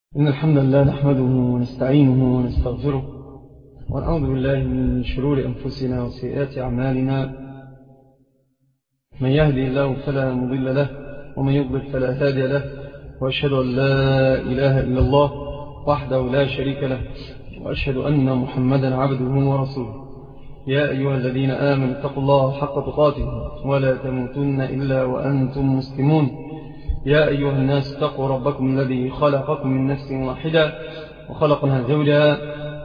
إن الحمد لله نحمده ونستعينه ونستغفره ونعوذ بالله من شرور أنفسنا وسيئات أعمالنا. من يهدي الله فلا مضل له ومن يضلل فلا هادي له، وأشهد أن لا إله إلا الله وحده لا شريك له، وأشهد أن محمدا عبده ورسوله. يا أيها الذين آمنوا اتقوا الله حق تقاته ولا تموتن إلا وأنتم مسلمون. يا أيها الناس اتقوا ربكم الذي خلقكم من نفس واحدة وخلق منها زوجها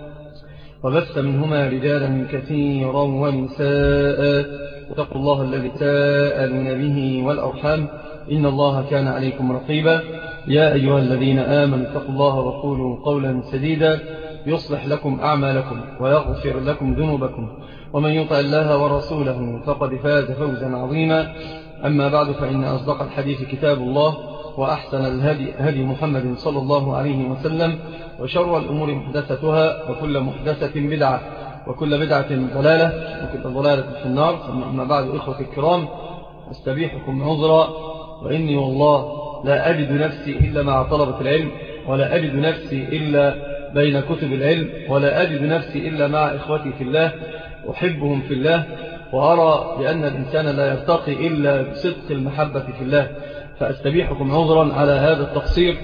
وبث منهما رجالا كثيرا ونساء، واتقوا الله الذي تساءلون به والأرحام إن الله كان عليكم رقيبا. يا أيها الذين آمنوا اتقوا الله وقولوا قولا سديدا يصلح لكم أعمالكم ويغفر لكم ذنوبكم، ومن يطع الله ورسوله فقد فاز فوزا عظيما. أما بعد، فإن أصدق الحديث كتاب الله، وأحسن الهدي هدي محمد صلى الله عليه وسلم، وشر الأمور محدثتها، وكل محدثة بدعة، وكل بدعة ضلالة، وكل ضلالة في النار. ثم أما بعد، إخوة الكرام، أستبيحكم عذرا، وإني والله لا أجد نفسي إلا مع طلبة العلم، ولا أجد نفسي إلا بين كتب العلم، ولا أجد نفسي إلا مع إخوتي في الله، أحبهم في الله، وأرى بأن الإنسان لا يرتقي إلا بصدق المحبة في الله. فأستبيحكم عذرا على هذا التقصير،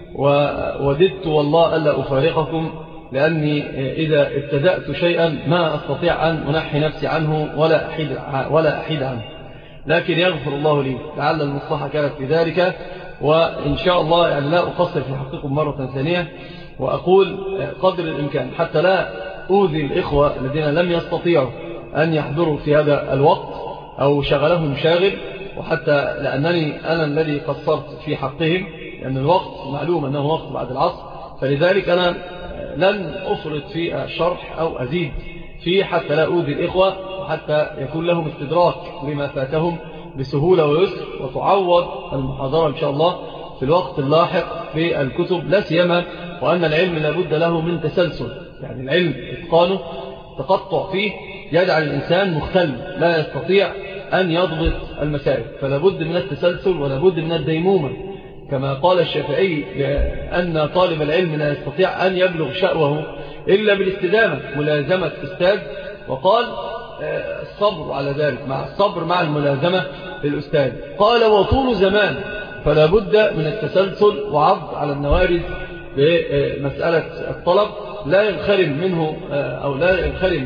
ووددت والله ألا أفارقكم، لأني إذا ابتدأت شيئا ما أستطيع أن أنحي نفسي عنه ولا أحيد عنه، لكن يغفر الله لي، لعل المصلحة كانت في ذلك. وإن شاء الله يعني لا أقصر في حقكم مرة ثانية، وأقول قدر الإمكان حتى لا أوذي الإخوة الذين لم يستطيعوا أن يحضروا في هذا الوقت أو شغلهم شاغل، وحتى لأنني أنا الذي قصرت في حقهم، لأن الوقت معلوم أنه وقت بعد العصر، فلذلك أنا لن أفرط في الشرح أو أزيد فيه حتى لا أوذي الإخوة، وحتى يكون لهم استدراك لما فاتهم بسهولة ويسر، وتعوض المحاضرة إن شاء الله في الوقت اللاحق في الكتب، لا سيما وأن العلم لابد له من تسلسل، يعني العلم إتقانه تقطع فيه يجعل الإنسان مختل لا يستطيع أن يضبط المسائل، فلا بد من التسلسل ولا بد من الديمومة، كما قال الشافعي أن طالب العلم لا يستطيع أن يبلغ شأوه إلا بالاستدامة ملازمة أستاذ، وقال الصبر على ذلك، مع الصبر مع الملازمة للأستاذ. قال وطول زمان، فلا بد من التسلسل وعض على النوارز بمسألة الطلب، لا ينخرم منه أو لا ينخرم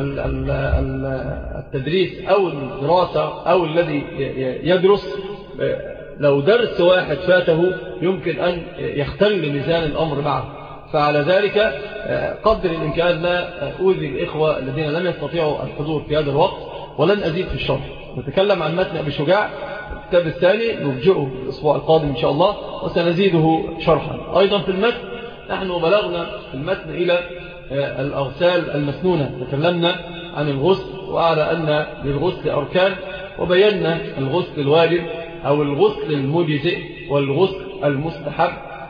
التدريس أو الدراسة أو الذي يدرس. لو درس واحد فاته يمكن أن يختل ميزان الأمر معه، فعلى ذلك قدر الإمكان لا أوذي الإخوة الذين لم يستطيعوا الحضور في هذا الوقت، ولن أزيد في الشرح. نتكلم عن متن أبي شجاع الكتاب الثاني، نرجعه الأسبوع القادم إن شاء الله، وسنزيده شرحا. أيضا في المتن نحن بلغنا في المتن إلى الأغسال المسنونة، تكلمنا عن الغسل وعلى أن للغسل أركان، وبينا الغسل الواجب أو الغسل المجزئ والغسل المستحب،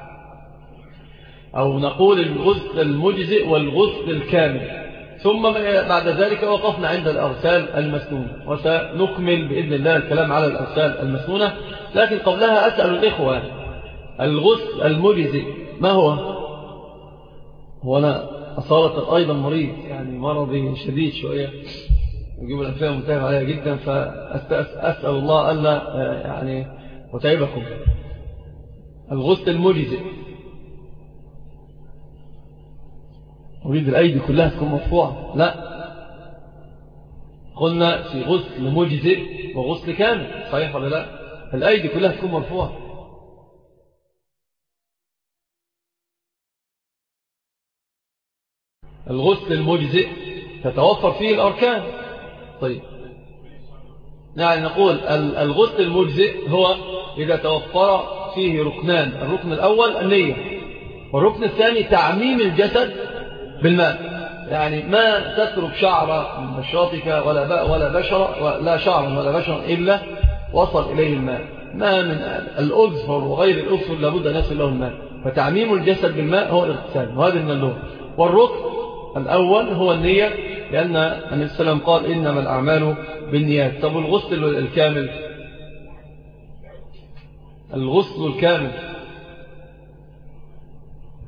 أو نقول الغسل المجزئ والغسل الكامل. ثم بعد ذلك وقفنا عند الأغسال المسنونة، وسنكمل بإذن الله الكلام على الأغسال المسنونة. لكن قبلها أسأل الإخوة، الغسل المجزئ ما هو أنا أصالة أيضا مريض، يعني مرضي شديد شوية، يجيب الأنفية متهم عليها جدا، فأسأل الله ألا يعني أتعبكم. الغسل المجزئ، أريد الأيدي كلها تكون مرفوعة، لا، قلنا في غسل مجزئ وغسل كامل، صحيح ولا لا؟ الأيدي كلها تكون مرفوعة. الغسل المجزئ تتوفر فيه الأركان. طيب، يعني نقول الغسل المجزئ هو إذا توفر فيه ركنان، الركن الأول النية، والركن الثاني تعميم الجسد بالماء، يعني ما تترك شعر من بشرتك ولا بشرة، لا شعر ولا بشرة إلا وصل إليه الماء، ما من الأظفر وغير الأظفر لابد أن يصل له الماء، فتعميم الجسد بالماء هو الاغتسال، وهذا من اللغة. والركن الأول هو النية، لأن النبي صلى الله عليه وسلم قال إنما الأعمال بالنيات. طب الغسل الكامل، الغسل الكامل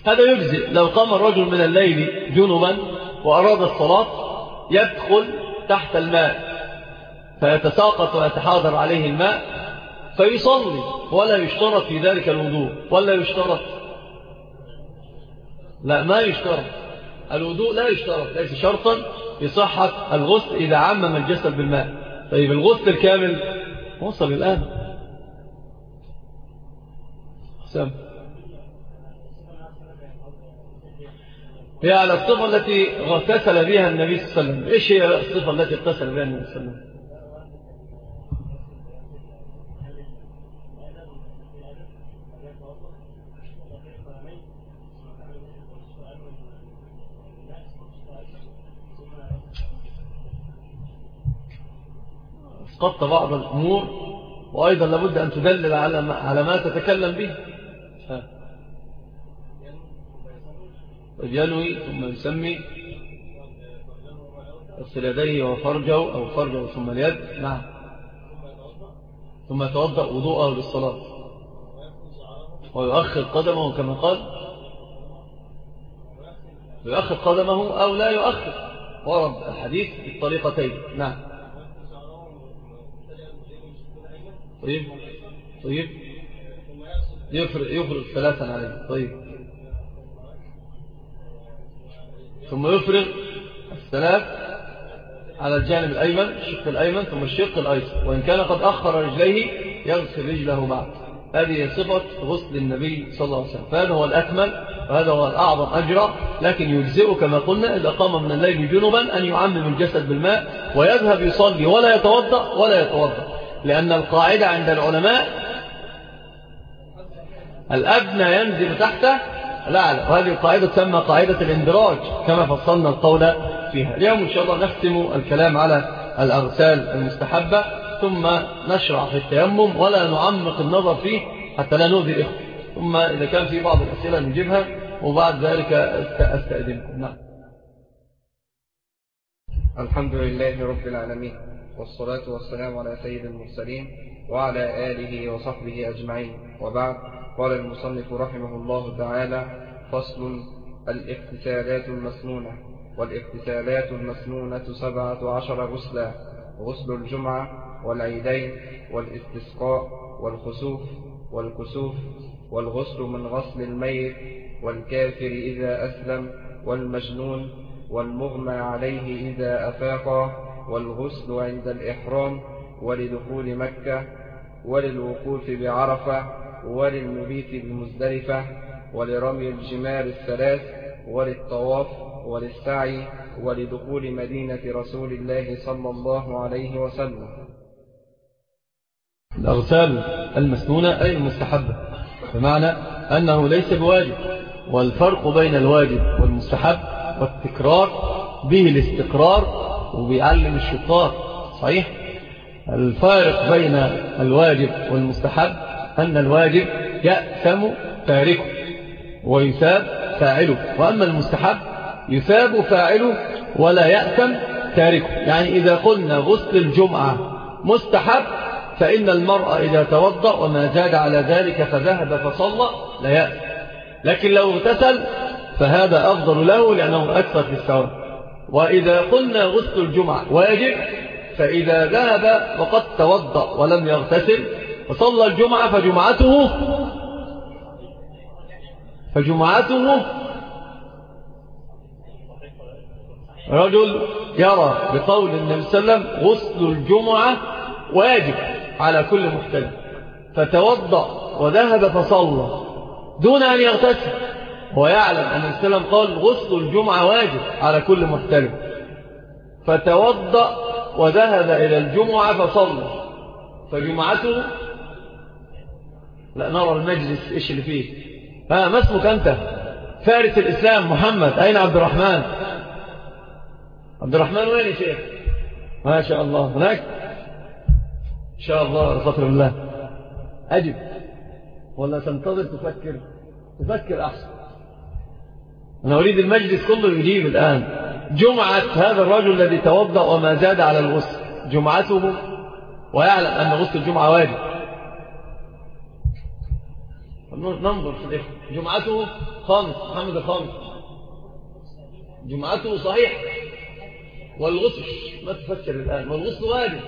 هذا يجزئ. لو قام الرجل من الليل جنبا وأراد الصلاة يدخل تحت الماء فيتساقط ويتحاضر عليه الماء فيصلي، ولا يشترط في ذلك الوضوء. ولا يشترط؟ لا، ما يشترط الوضوء، لا يشترط، ليس شرطا لصحة الغسل إذا عمم الجسد بالماء. طيب الغسل الكامل وصل الآن. سم هي على الصفة التي اغتسل بها النبي صلى الله عليه وسلم. إيش هي الصفة التي اغتسل بها النبي صلى الله عليه وسلم؟ اسقطت بعض الأمور، وأيضا لابد أن تدلل على ما تتكلم به. ينوي ثم يسمي، يغسل يديه وفرجه أو فرجه ثم اليد. نعم. ثم يتوضأ وضوءه للصلاة ويؤخر قدمه كما قال، يؤخر قدمه أو لا يؤخر، ورد الحديث بالطريقتين. نعم. طيب يفرغ ثلاثا عليه. طيب ثم يفرغ الثلاث على الجانب الأيمن، الشق الأيمن، ثم الشق الأيسر، وإن كان قد أخر رجليه يغسل رجله بعد. هذه صفة غسل النبي صلى الله عليه وسلم، فهذا هو الأكمل وهذا هو الأعظم أجرا. لكن يجزئ كما قلنا إذا قام من الليل جنبا أن يعمم الجسد بالماء ويذهب يصلي ولا يتوضأ، لأن القاعدة عند العلماء الأدنى ينزل تحته الأعلى، وهذه القاعدة تسمى قاعدة الاندراج كما فصلنا القول فيها. اليوم إن شاء الله نختم الكلام على الأغسال المستحبة، ثم نشرع في التيمم ولا نعمق النظر فيه حتى لا نؤذي الإخوة، ثم إذا كان في بعض الأسئلة نجيبها وبعد ذلك أستأذنكم. نعم. الحمد لله رب العالمين، والصلاة والسلام على سيد المرسلين وعلى آله وصحبه أجمعين، وبعد. قال المصنف رحمه الله تعالى: فصل: الاغتسالات المسنونة. والاغتسالات المسنونة 17 غسلا: غسل الجمعة والعيدين والاستسقاء والخسوف والكسوف، والغسل من غسل الميت والكافر إذا أسلم والمجنون والمغمى عليه إذا أفاق، والغسل عند الإحرام ولدخول مكة وللوقوف بعرفة وللمبيت بمزدلفة ولرمي الجمار الثلاث وللطواف وللسعي ولدخول مدينة رسول الله صلى الله عليه وسلم. الأغسال المسنونة أي المستحبة، بمعنى أنه ليس بواجب، والفرق بين الواجب والمستحب والتكرار به الاستقرار، وبيعلم الشطار صحيح. الفارق بين الواجب والمستحب أن الواجب يأثم تاركه ويثاب فاعله، وأما المستحب يثاب فاعله ولا يأثم تاركه. يعني إذا قلنا غسل الجمعة مستحب فإن المرأة إذا توضأ وما زاد على ذلك فذهب فصلى لا يأثم، لكن لو اغتسل فهذا أفضل له لأنه أكثر في الثواب. وإذا قلنا غسل الجمعة واجب فإذا ذهب وقد توضأ ولم يغتسل وصلى الجمعة فجمعته رجل يرى بقول النبي صلى الله عليه وسلم غسل الجمعة واجب على كل محتلم، فتوضأ وذهب فصلى دون أن يغتسل، ويعلم أن النبي صلى الله عليه وسلم قال غسل الجمعة واجب على كل محتلم، فتوضأ وذهب إلى الجمعة فصلى فجمعته. لا نرى المجلس إيش اللي فيه. ما اسمك أنت؟ فارس الإسلام محمد. أين عبد الرحمن؟ عبد الرحمن وين يا شيخ؟ ما شاء الله هناك إن شاء الله. الفضل بالله. أجب ولا تنتظر تفكر أحسن. أنا أريد المجلس كله يجيب الآن. جمعة هذا الرجل الذي توضأ وما زاد على الغسل جمعته، ويعلم أن غسل الجمعة واجب. ننظر في الإخوة. جمعته خامس، محمد الخامس جمعته صحيح، والغسل ما تفكر الآن، والغسل واجب،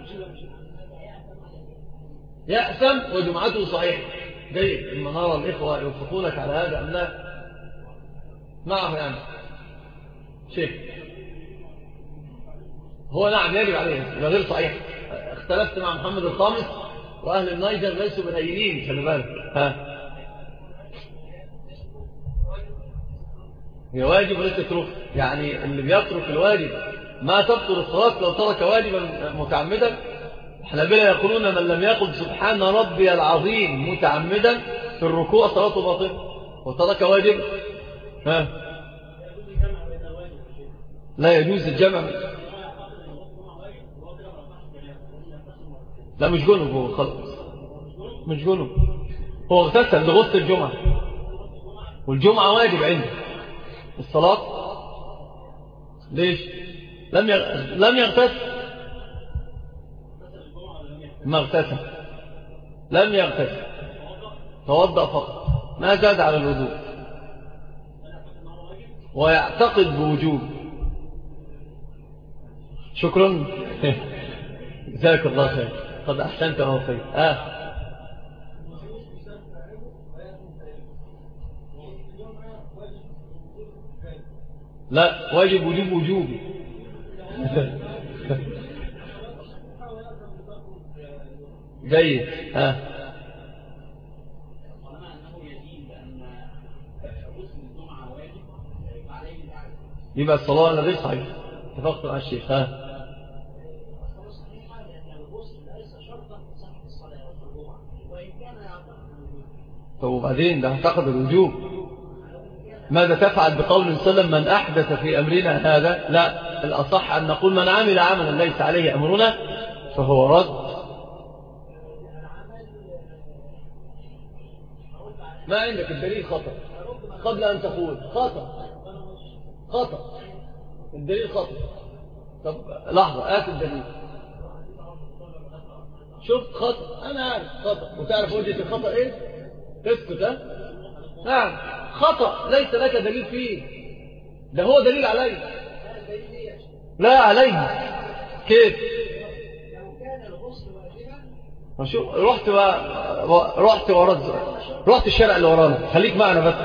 يأثم وجمعته صحيح. جيد. إما نرى الإخوة يوفقونك على هذا أم لا؟ معه يعني شيخ هو نعم يجب عليه، يبقى غير صحيح. اختلفت مع محمد الخامس، وأهل النيجر ليسوا بالهينين، خلي بالك. هي واجب وليس تترك، يعني اللي بيترك الواجب ما تبطل الصلاة لو ترك واجبا متعمدا. الحنابلة يقولون من لم يقل سبحان ربي العظيم متعمدا في الركوع صلاته باطلة وترك واجب. لا يجوز الجمع. لا مش جنب، هو خلص مش جنب، هو اغتسل لغسل الجمعة، والجمعة واجب عنده الصلاة. ليش لم يغتسل؟ ما اغتسل، لم يغتسل، توضأ فقط، ما زاد على الوضوء، ويعتقد بوجوب. شكرا. جزاك الله خير، قد أحسنت ووفيت. لا، واجب وجوب وجوبي. جيد. يبقى الصلاة الذي صحيح، اتفقت مع الشيخ. طب وبعدين ده اعتقد الوجوب، ماذا تفعل بقول سلم من أحدث في أمرنا هذا؟ لا، الأصح أن نقول من عمل عملا ليس عليه أمرنا فهو رد. ما عندك الدليل خطأ قبل أن تقول خطأ الدليل خطأ. طب لحظة، آت الدليل. شفت خطأ، أنا عارف خطأ، وتعرف وجهة الخطأ إيه؟ تسكت. نعم خطأ ليس لك دليل فيه، ده هو دليل عليه. لا عليه. كيف؟ رحت الشارع اللي ورانا، خليك معنا بس.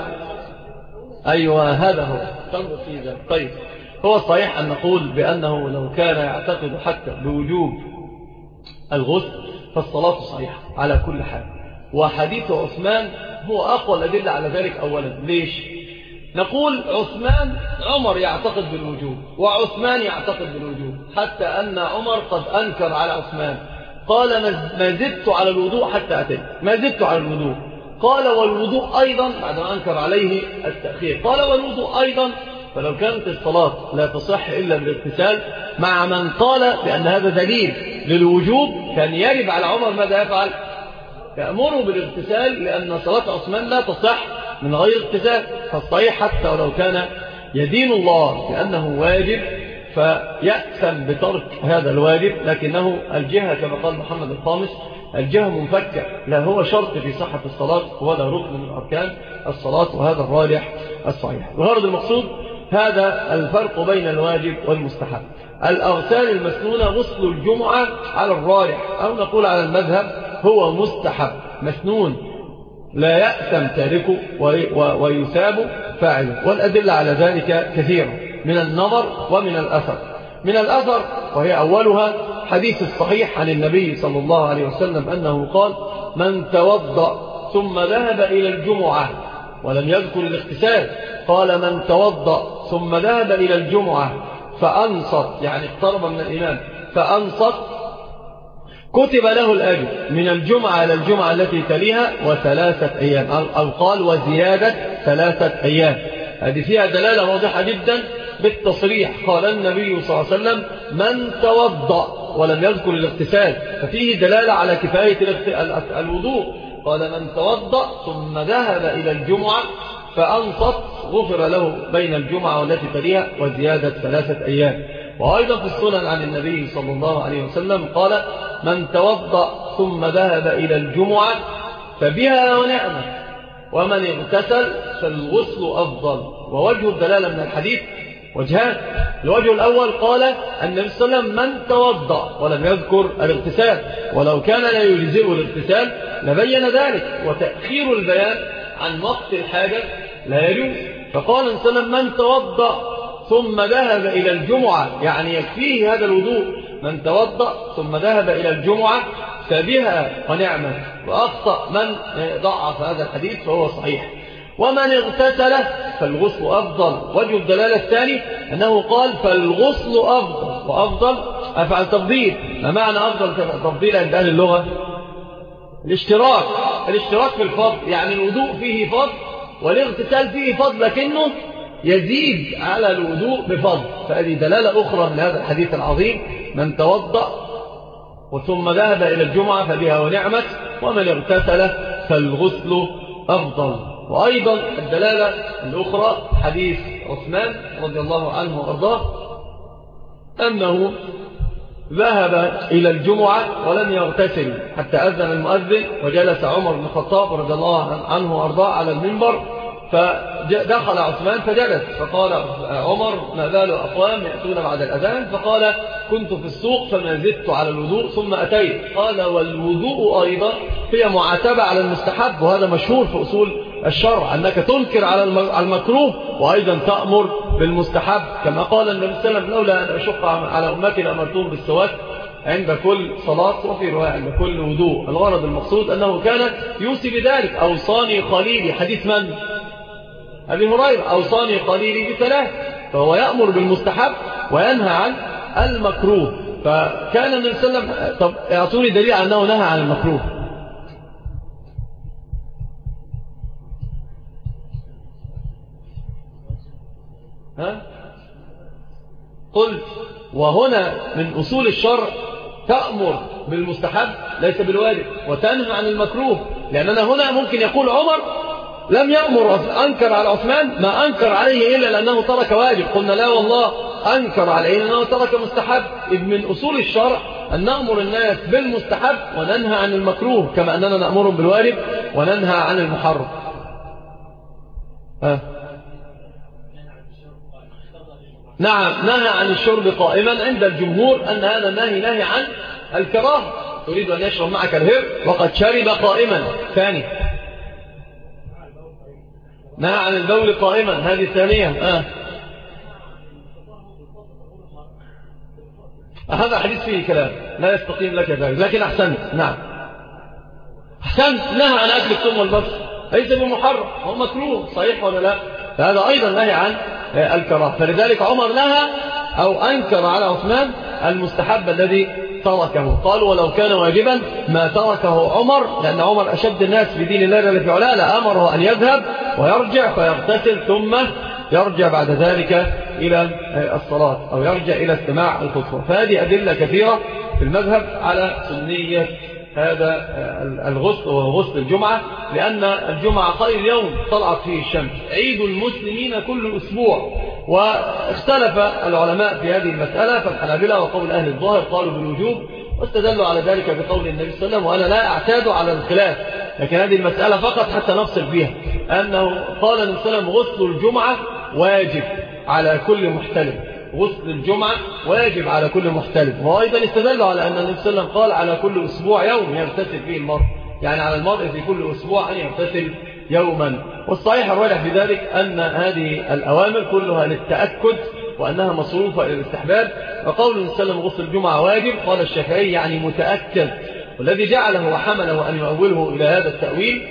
أيوة هذا هو تنظر فيه ذلك. طيب هو الصحيح أن نقول بأنه لو كان يعتقد حتى بوجوب الغسل فالصلاة صحيحة على كل حال. وحديث عثمان هو أقوى الأدلة على ذلك. أولا ليش؟ نقول عمر يعتقد بالوجوب، وعثمان يعتقد بالوجوب، حتى أن عمر قد أنكر على عثمان، قال ما زدت على الوضوء حتى أتيت، ما زدت على الوضوء. قال والوضوء أيضا، بعد ما أنكر عليه التأخير، قال والوضوء أيضا. فلو كانت الصلاة لا تصح إلا بالاغتسال، مع من قال بأن هذا دليل للوجوب، كان يجب على عمر ماذا يفعل؟ يأمره بالاغتسال، لأن صلاة عثمان لا تصح من غير اغتسال. فالصحيح حتى ولو كان يدين الله بأنه واجب فيأثم بترك هذا الواجب، لكنه الجهة كما قال محمد الخامس الجهة منفكة، لا هو شرط في صحة الصلاة ولا ركن من أركان الصلاة، وهذا الراجح الصحيح. الغرض المقصود هذا الفرق بين الواجب والمستحب. الأغسال المسنونة غسل الجمعة على الراجح، أو نقول على المذهب هو مستحب مسنون، لا يأثم تاركه ويثاب فاعله. والأدلة على ذلك كثيرة من النظر ومن الأثر. من الأثر وهي أولها حديث الصحيح عن النبي صلى الله عليه وسلم أنه قال من توضأ ثم ذهب إلى الجمعة، ولم يذكر الاغتسال، قال من توضأ ثم ذهب إلى الجمعة فأنصت، يعني اقترب من الإمام فأنصت، كتب له الأجر من الجمعة إلى الجمعة التي تليها وثلاثة أيام، أو قال وزيادة 3 أيام. هذه فيها دلالة واضحة جدا بالتصريح. قال النبي صلى الله عليه وسلم من توضأ ولم يذكر الاغتسال، ففيه دلالة على كفاية الوضوء. قال من توضأ ثم ذهب إلى الجمعة فأنصت غفر له بين الجمعة والتي تليها وزيادة 3 أيام. وأيضا في السنن عن النبي صلى الله عليه وسلم قال من توضأ ثم ذهب إلى الجمعة فبها ونعمة، ومن اغتسل فالغسل أفضل. ووجه الدلالة من الحديث وجهان. الوجه الأول قال النبي صلى الله عليه وسلم من توضأ ولم يذكر الاغتسال، ولو كان لا يجزئه الاغتسال لبين ذلك، وتأخير البيان عن وقت الحاجة لا يجوز. فقال النبي صلى الله عليه وسلم من توضأ ثم ذهب إلى الجمعة، يعني يكفيه هذا الوضوء. من توضأ ثم ذهب إلى الجمعة فبها ونعمة. وأخطأ من ضعف هذا الحديث فهو صحيح. ومن اغتسل فالغسل أفضل. وجه الدلالة الثاني أنه قال فالغسل أفضل، وأفضل أفعل تفضيل. ما معنى أفضل تفضيل عند أهل اللغة؟ الاشتراك في الفضل، يعني الوضوء فيه فضل والاغتسال فيه فضل، لكنه يزيد على الوضوء بفضل. فهذه دلالة أخرى من هذا الحديث العظيم. من توضأ وثم ذهب إلى الجمعة فبها ونعمت، ومن اغتسل فالغسل أفضل. وأيضا الدلالة الأخرى حديث عثمان رضي الله عنه وأرضاه أنه ذهب إلى الجمعة ولم يغتسل حتى أذن المؤذن، وجلس عمر بن الخطاب رضي الله عنه وأرضاه على المنبر، فدخل عثمان فجلس، فقال عمر ما بال أقوام يأتون بعد الأذان؟ فقال كنت في السوق فما زدت على الوضوء ثم أتيت. قال والوضوء أيضا هي معاتبة على المستحب، وهذا مشهور في أصول الشرع أنك تنكر على المكروه وأيضا تأمر بالمستحب، كما قال النبي صلى الله عليه وسلم لولا أن أشق على أمتي لأمرتهم بالسواك عند كل صلاة، وفي رواية عند كل وضوء. الغرض المقصود أنه كان يوصي بذلك. أوصاني خليلي، حديث من؟ أبي هريرة، أوصاني خليلي بثلاث. فهو يأمر بالمستحب وينهى عن المكروه. فكان النبي صلى الله عليه وسلم، طب اعطوني دليل أنه نهى عن المكروه. قلت وهنا من أصول الشرع تأمر بالمستحب ليس بالواجب، وتنهى عن المكروه. لأننا هنا ممكن يقول عمر لم يأمر، أنكر على عثمان ما أنكر عليه إلا لأنه ترك واجب. قلنا لا والله أنكر عليه لأنه ترك مستحب. إذ من أصول الشرع أن نأمر الناس بالمستحب وننهى عن المكروه، كما أننا نأمرهم بالواجب وننهى عن المحرم. نعم، نهى عن الشرب قائما عند الجمهور أن هذا النهي نهي عن الكراهة. تريد أن يشرب معك الهر وقد شرب قائما. ثاني نهى عن البول قائما، هذه الثانية. هذا حديث فيه كلام لا يستقيم لك ذلك، لكن أحسنت. نعم أحسنت. نهى عن أكل الثوم والبصل، ليس بمحرم، هو مكروه، صحيح ولا لا؟ فهذا أيضا نهي عن الكراهة. فلذلك عمر نهى أو أنكر على عثمان المستحب الذي تركه. قالوا ولو كان واجبا ما تركه عمر، لأن عمر أشد الناس في دين الله جل في علاه، لأمره أن يذهب ويرجع فيغتسل ثم يرجع بعد ذلك إلى الصلاة أو يرجع إلى استماع الخطبة. فهذه أدلة كثيرة في المذهب على سنية هذا الغسل، وهو غسل الجمعة، لأن الجمعة خير يوم طلعت فيه الشمس، عيد المسلمين كل أسبوع. واختلف العلماء في هذه المسألة، فالحنابلة وقول أهل الظاهر قالوا بالوجوب، واستدلوا على ذلك بقول النبي صلى الله عليه وسلم، وأنا لا أعتاد على الخلاف، لكن هذه المسألة فقط حتى نفصل فيها، أنه قال النبي صلى الله عليه وسلم غسل الجمعة واجب على كل محتلم. غسل الجمعة واجب على كل محتلم. وأيضا استدلوا على أن النبي صلى الله عليه وسلم قال على كل أسبوع يوم يغتسل فيه المرء، يعني على المرء في كل أسبوع أن يغتسل يوما. والصحيح الراجح في ذلك أن هذه الأوامر كلها للتأكد وأنها مصروفة إلى الاستحباب. وقول النبي صلى الله عليه وسلم غسل الجمعة واجب قال الشافعي يعني متأكد، والذي جعله وحمله أن يؤوله إلى هذا التأويل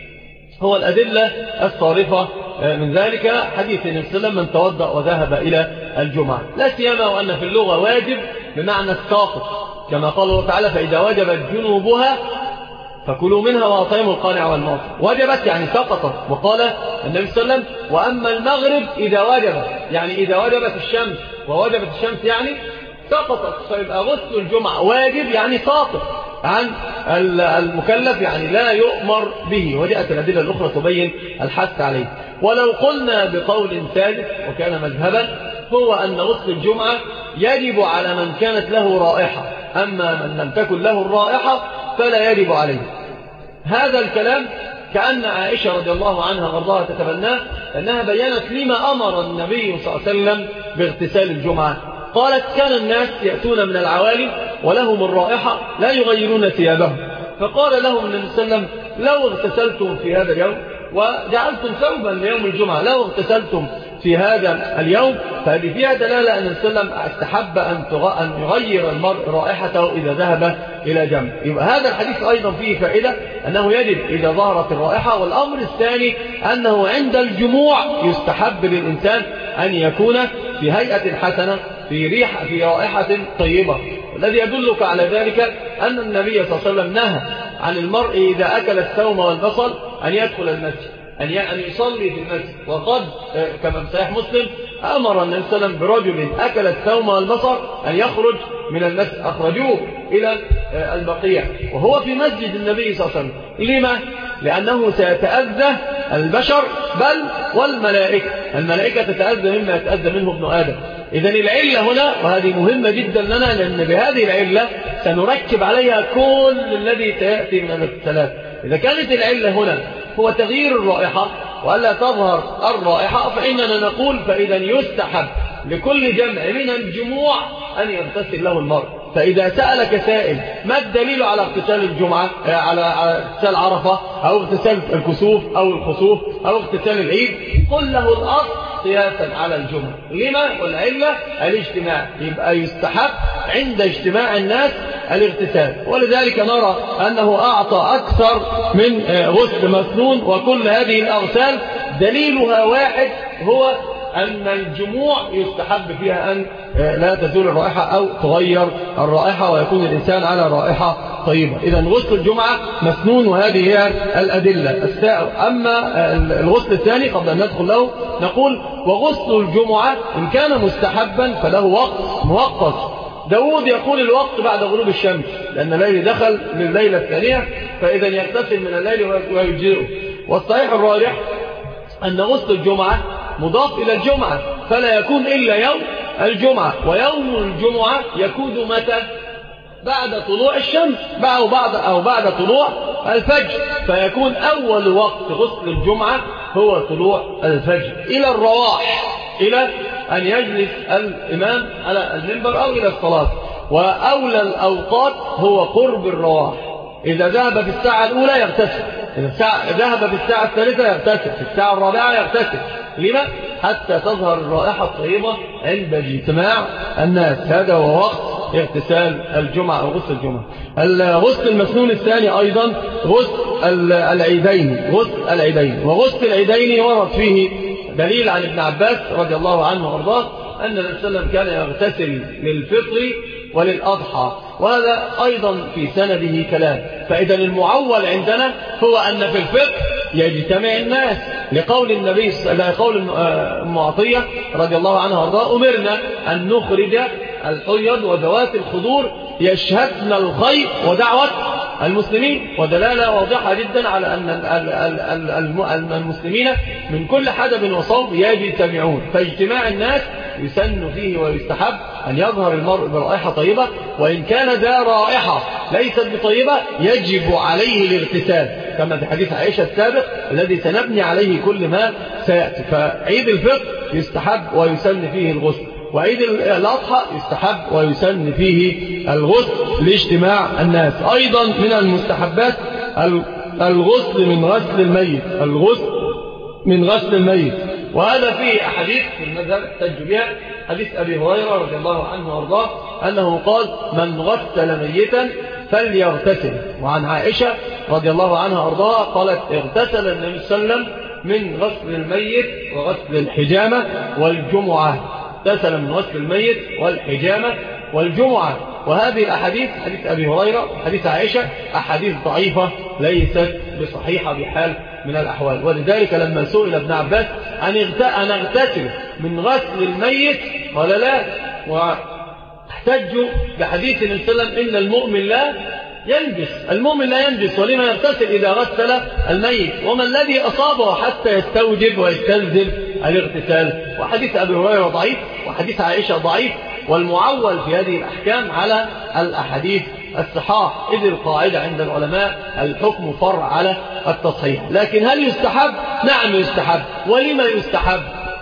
هو الأدلة الصارفة من ذلك حديث النبي صلى الله عليه وسلم من توضأ وذهب إلى الجمعة، لا سيما وأن في اللغة واجب بمعنى الساقط، كما قال الله تعالى فإذا وجبت جنوبها فكلوا منها وأطعموا القانع والمعطر. وجبت يعني سقطت. وقال النبي صلى الله عليه وسلم وأما المغرب إذا وجبت، يعني إذا وجبت الشمس، ووجبت الشمس يعني سقطت. فيبقى غسل الجمعة واجب يعني ساقط عن المكلف، يعني لا يؤمر به. وجاءت الأدلة الأخرى تبين الحث عليه. ولو قلنا بقول ثالث وكان مذهبا هو أن غسل الجمعة يجب على من كانت له رائحة، أما من لم تكن له الرائحة فلا يجب عليه. هذا الكلام كأن عائشة رضي الله عنها وارضاها تتبناه، أنها بيّنت لما أمر النبي صلى الله عليه وسلم باغتسال الجمعة. قالت: كان الناس يأتون من العوالي ولهم الرائحة لا يغيرون ثيابهم، فقال لهم النبي صلى الله عليه وسلم: لو اغتسلتم في هذا اليوم وجعلتم ثوبا ليوم الجمعة، لو اغتسلتم في هذا اليوم، فهذه فيها دلالة أن السلام استحب أن يغير المرء رائحته إذا ذهب إلى جمع. يبقى هذا الحديث أيضا فيه فائدة أنه يجب إذا ظهرت الرائحة. والأمر الثاني أنه عند الجموع يستحب للإنسان أن يكون في هيئة حسنة، في رائحة طيبة. الذي يدلك على ذلك أن النبي صلى الله عليه وسلم نهى عن المرء إذا أكل الثوم والبصل أن يدخل المسجد، أن يصلي في المسجد. وقد كما في صحيح مسلم أمر النبي صلى الله عليه وسلم برجل أكل الثوم والبصل أن يخرج من المسجد، أخرجوه إلى البقيع وهو في مسجد النبي صلى الله عليه وسلم. لما؟ لأنه سيتأذى البشر بل والملائكة، الملائكة تتأذى مما يتأذى منه ابن آدم. إذن العلة هنا، وهذه مهمة جدا لنا، لأن بهذه العلة سنركب عليها كل الذي سيأتي من الاغتسالات. إذا كانت العلة هنا هو تغيير الرائحة وألا تظهر الرائحة، فإننا نقول فإذا يستحب لكل جمع من الجموع أن يغتسل له المرء. فإذا سألك سائل ما الدليل على اغتسال الجمعة، على اغتسال عرفة أو اغتسال الكسوف أو الخسوف أو اغتسال العيد، قل له الأصل قياسا على الجمعة. لما؟ والعلة الاجتماع، يبقى يستحب عند اجتماع الناس الاغتسال. ولذلك نرى أنه أعطى أكثر من غسل مسنون، وكل هذه الأغسال دليلها واحد، هو أن الجموع يستحب فيها أن لا تزول الرائحة أو تغير الرائحة ويكون الإنسان على رائحة طيبة. إذن غسل الجمعة مسنون، وهذه هي الأدلة. أما الغسل الثاني قبل أن ندخل له نقول: وغسل الجمعة إن كان مستحبا فله وقت مؤقت. داود يقول الوقت بعد غروب الشمس، لأن الليل دخل لليلة الثانية، فإذا يغتسل من الليل ويجزئه. والصحيح الراجح أن غسل الجمعة مضاف إلى الجمعة، فلا يكون إلا يوم الجمعة. ويوم الجمعة يكون متى؟ بعد طلوع الشمس أو بعد طلوع الفجر، فيكون أول وقت غسل الجمعة هو طلوع الفجر إلى الرواح، إلى أن يجلس الإمام على المنبر أو إلى الصلاة. وأولى الأوقات هو قرب الرواح. إذا ذهب في الساعة الأولى يغتسل، إذا ذهب في الساعة الثالثة يغتسل، في الساعة الرابعة يغتسل. لما؟ حتى تظهر الرائحة الطيبة عند اجتماع الناس. هذا هو وقت اغتسال الجمعة أو غسل الجمعة. الغسل المسنون الثاني أيضا غسل العيدين. وغسل العيدين ورد فيه دليل عن ابن عباس رضي الله عنه وارضاه أن النبي صلى الله عليه وسلم كان يغتسل للفطر وللأضحى، وهذا أيضا في سنده كلام. فإذا المعول عندنا هو أن في الفطر يجتمع الناس، لقول النبي قول معطية رضي الله عنه وارضاه: أمرنا أن نخرج الحيض وذوات الخدور يشهدن الخير ودعوة المسلمين. ودلالة واضحة جدا على أن المسلمين من كل حدب وصوب يجتمعون، فاجتماع الناس يسن فيه ويستحب أن يظهر المرء برائحة طيبة، وإن كان ذا رائحة ليست بطيبة يجب عليه الاغتسال، كما في حديث عائشة السابق الذي سنبني عليه كل ما سيأتي. فعيد الفطر يستحب ويسن فيه الغسل، وعيد الأضحى يستحب ويسن فيه الغسل لاجتماع الناس. أيضا من المستحبات الغسل من غسل الميت، وهذا فيه أحاديث في المذهب احتج بها. حديث أبي هريرة رضي الله عنه وارضاه أنه قال: من غسل ميتا فليغتسل. وعن عائشة رضي الله عنها وارضاها قالت: اغتسل النبي صلى الله عليه وسلم من غسل الميت وغسل الحجامة والجمعة. اغتسل من غسل الميت والحجامة والجمعة. وهذه الأحاديث، حديث أبي هريرة وحديث عائشة، أحاديث ضعيفة ليست بصحيحة بحال من الأحوال. ولذلك لما سئل ابن عباس أن اغتسل من غسل الميت قال لا، واحتجوا بحديث النبي صلى الله عليه وسلم: إن المؤمن لا ينجس، ولما يغتسل إذا غسل الميت؟ وما الذي أصابه حتى يستوجب ويستلزم الاغتسال؟ وحديث أبي هريرة ضعيف، وحديث عائشة ضعيف، والمعول في هذه الأحكام على الأحاديث الصحاح، إذ القاعدة عند العلماء الحكم فرع على التصحيح. لكن هل يستحب؟ نعم يستحب. ولما يستحب؟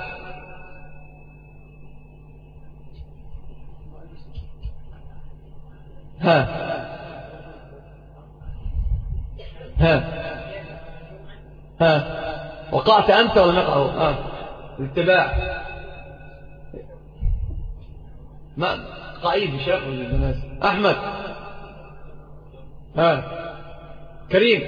وقعت أنت ولا نقعه؟ الاتباع ما قعيد شاف الناس. أحمد كريم،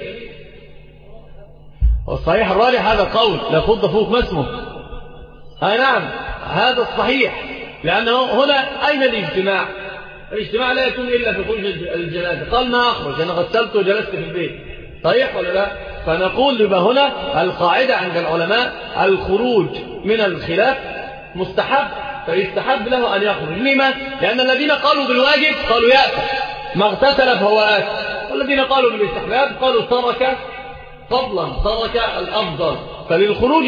والصحيح الراجح هذا قول لا فض فوق ما اسمه. نعم هذا الصحيح، لأنه هنا أين الاجتماع؟ الاجتماع لا يكون إلا في خروج الجنازة. قال ما أخرج، أنا غسلت وجلست في البيت، صحيح ولا لا؟ فنقول لما هنا القاعدة عند العلماء الخروج من الخلاف مستحب، فيستحب له أن يخرج. لما؟ لأن الذين قالوا بالواجب قالوا يأتي، ما اغتسل فهو آتي، والذين قالوا بالاستحباب قالوا ترك فضلا، ترك الأفضل. فللخروج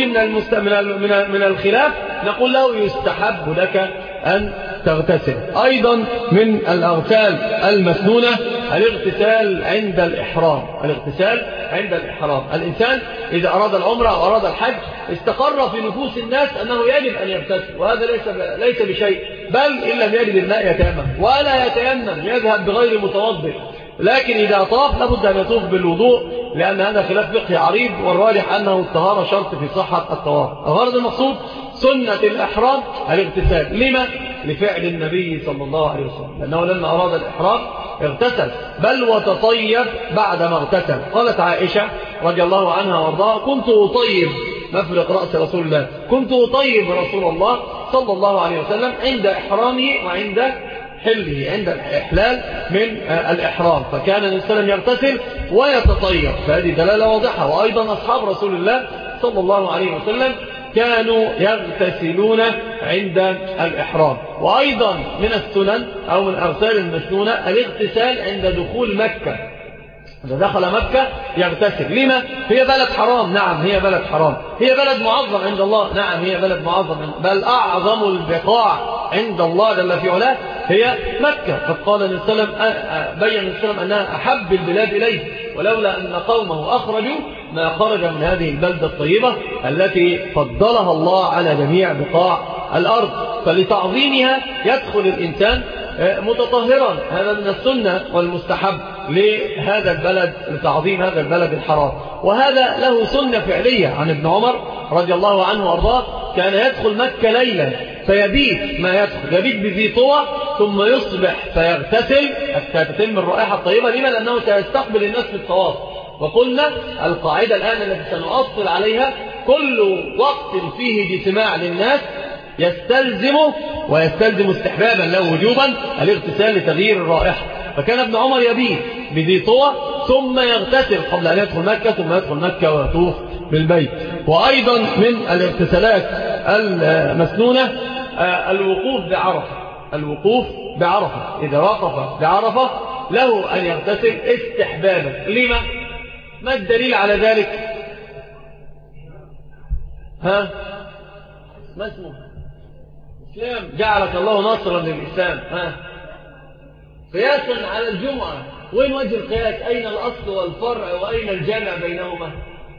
من الخلاف نقول له يستحب لك أن تغتسل. أيضا من الأغسال المسنونة الاغتسال عند الإحرام. الاغتسال عند الإحرام، الإنسان إذا أراد العمرة أو أراد الحج استقر في نفوس الناس أنه يجب أن يغتسل، وهذا ليس بشيء، بل إن لم يجد الماء يتيمم، ولا يتيمم يذهب بغير متوضئ. لكن إذا طاف لابد أن يطوف بالوضوء، لأن هذا خلاف فقهي عريض، والراجح أنه الطهارة شرط في صحة الطواف. الغرض المقصود سنة الإحرام الاغتسال. لما؟ لفعل النبي صلى الله عليه وسلم، لأنه لما أراد الإحرام اغتسل، بل وتطيب بعدما اغتسل. قالت عائشة رضي الله عنها وارضاها: كنت أطيب مفرق رأس رسول الله، كنت أطيب رسول الله صلى الله عليه وسلم عند إحرامه وعند حله، عند الإحلال من الإحرام، فكان النبي صلى الله عليه وسلم يغتسل ويتطيب، فهذه دلالة واضحة. وأيضا أصحاب رسول الله صلى الله عليه وسلم كانوا يغتسلون عند الإحرام. وأيضا من السنن أو من الأغسال المسنونة الاغتسال عند دخول مكة. إذا دخل مكة يغتسل. لما؟ هي بلد حرام، نعم هي بلد حرام، هي بلد معظم عند الله، نعم هي بلد معظم، بل أعظم البقاع عند الله جل في علاه هي مكة. قد قال النبي صلى الله عليه وسلم، بين النبي صلى الله عليه وسلم أنها أحب البلاد إليه، ولولا أن قومه أخرجوا ما خرج من هذه البلدة الطيبة التي فضلها الله على جميع بقاع الأرض. فلتعظيمها يدخل الإنسان متطهرا، هذا من السنة والمستحب لهذا البلد، لتعظيم هذا البلد الحرام. وهذا له سنة فعلية عن ابن عمر رضي الله عنه وارضاه، كان يدخل مكة ليلا فيبيت، ما يدخل يبيت بذي طوى ثم يصبح فيغتسل حتى تتم الرائحة الطيبة. لما؟ لأنه سيستقبل الناس في الطواف. وقلنا القاعدة الآن التي سنؤصل عليها: كل وقت فيه اجتماع للناس يستلزم استحبابا له وجوبا الاغتسال لتغيير الرائحة. فكان ابن عمر يبيت بذي طوى ثم يغتسل قبل أن يدخل مكة، ثم يدخل مكة ويطوف بالبيت. وأيضا من الاغتسالات المسنونة الوقوف بعرفة. الوقوف بعرفة، إذا وقف بعرفة له أن يغتسل استحبابا. لما؟ ما الدليل على ذلك؟ ما اسمه؟ الإسلام جعلك الله ناصرا للإسلام. قياسا على الجمعة، وين وجه القياس؟ أين الأصل والفرع وأين الجامع بينهما؟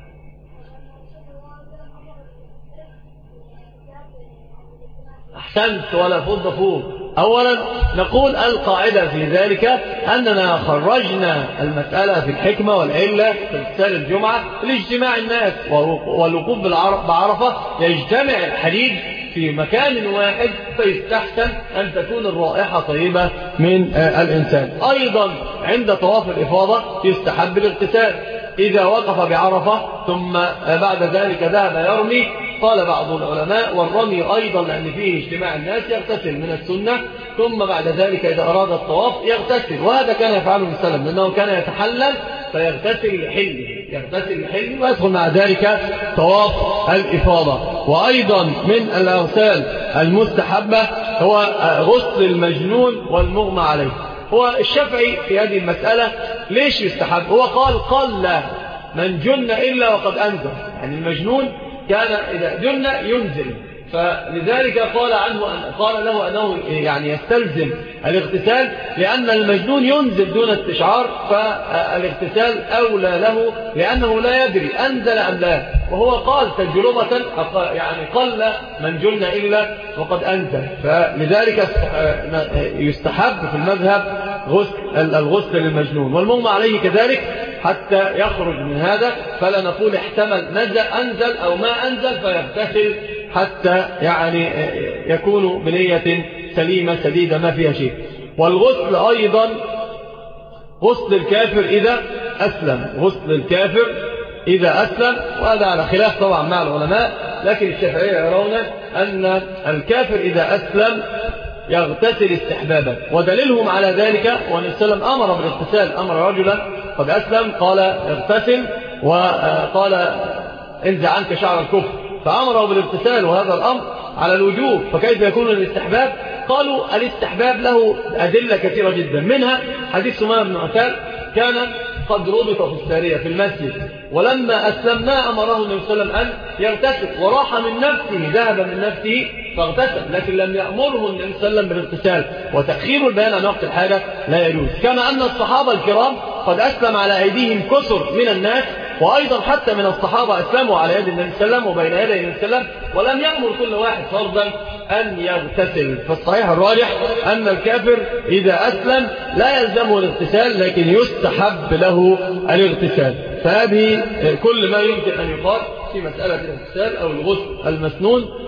أحسنت، ولا فض فوق. أولا نقول القاعدة في ذلك أننا خرجنا المسألة في الحكمة والعلة في اغتسال الجمعة لاجتماع الناس، والوقوف بعرفة يجتمع الحديد في مكان واحد، فيستحسن أن تكون الرائحة طيبة من الإنسان. أيضا عند طواف الإفاضة يستحب الاغتسال إذا وقف بعرفة ثم بعد ذلك ذهب يرمي. قال بعض العلماء: والرمي أيضا لأن فيه اجتماع الناس يغتسل من السنة، ثم بعد ذلك إذا أراد الطواف يغتسل. وهذا كان يفعله السلام، لأنه كان يتحلل فيغتسل لحله ويدخل مع ذلك طواف الإفاضة. وأيضا من الأغسال المستحبة هو غسل المجنون والمغمى عليه. هو الشافعي في هذه المسألة ليش يستحب؟ هو قال لا من جن إلا وقد أنزل، يعني المجنون كان إذا جن ينزل، فلذلك قال له أنه يعني يستلزم الاغتسال، لأن المجنون ينزل دون استشعار، فالاغتسال أولى له لأنه لا يدري أنزل أم لا، وهو قال تجربة يعني قل من جن إلا وقد أنزل. فلذلك يستحب في المذهب الغسل للمجنون، والمغمى عليه كذلك حتى يخرج من هذا، فلا نقول احتمل أنزل أو ما أنزل فيغتسل حتى يعني يكون بنية سليمة سديدة ما فيها شيء. والغسل أيضا غسل الكافر إذا أسلم، غسل الكافر إذا أسلم، وهذا على خلاف طبعا مع العلماء، لكن الشافعية يرون أن الكافر إذا أسلم يغتسل استحبابا، ودليلهم على ذلك وأن السلام أمر بالاغتسال، أمر رجلا قد أسلم قال اغتسل، وقال انزع عنك شعر الكفر، فأمره بالاغتسال، وهذا الأمر على الوجوب، فكيف يكون الاستحباب؟ قالوا الاستحباب له أدلة كثيرة جدا، منها حديث سمامة بن عثال كان قد ربط في السارية في المسجد، ولما أسلم ما أمره النبي صلى الله عليه وسلم أن يغتسل، وراح من نفسه، ذهب من نفسه فاغتسل، لكن لم يأمره النبي صلى الله عليه وسلم بالاغتسال، وتأخير البيان عن وقت الحاجة لا يجوز. كما أن الصحابة الكرام قد أسلم على أيديهم كثر من الناس، وأيضا حتى من الصحابة أسلموا على يد النبي صلى الله عليه وسلم وبين يدي النبي صلى الله عليه وسلم، ولم يأمر كل واحد فرضا أن يغتسل. فالصحيح الراجح أن الكافر إذا أسلم لا يلزمه الاغتسال، لكن يستحب له الاغتسال. فهذه كل ما يمكن أن يقال في مسألة الاغتسال أو الغسل المسنون.